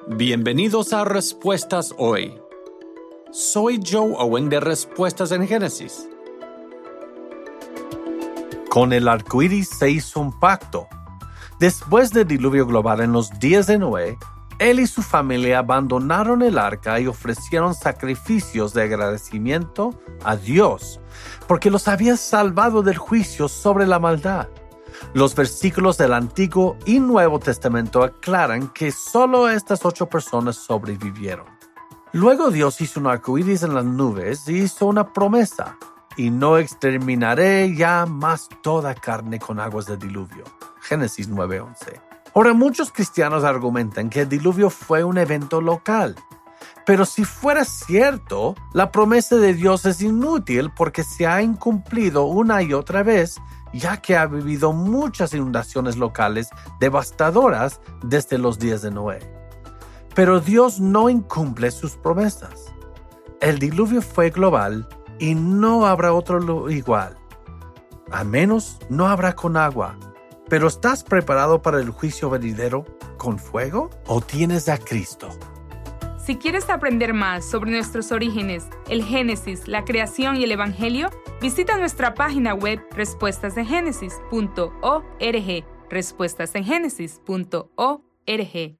Bienvenidos a Respuestas Hoy. Soy Joe Owen de Respuestas en Génesis. Con el arco iris se hizo un pacto. Después del diluvio global en los días de Noé, él y su familia abandonaron el arca y ofrecieron sacrificios de agradecimiento a Dios, porque los había salvado del juicio sobre la maldad. Los versículos del Antiguo y Nuevo Testamento aclaran que solo estas 8 personas sobrevivieron. Luego Dios hizo un arco iris en las nubes y hizo una promesa: y no exterminaré ya más toda carne con aguas del diluvio. Génesis 9:11. Ahora, muchos cristianos argumentan que el diluvio fue un evento local. Pero si fuera cierto, la promesa de Dios es inútil porque se ha incumplido una y otra vez, ya que ha habido muchas inundaciones locales devastadoras desde los días de Noé. Pero Dios no incumple sus promesas. El diluvio fue global y no habrá otro igual. Al menos no habrá con agua. ¿Pero estás preparado para el juicio venidero con fuego? ¿O tienes a Cristo? Si quieres aprender más sobre nuestros orígenes, el Génesis, la creación y el Evangelio, visita nuestra página web respuestasengenesis.org, respuestasengenesis.org.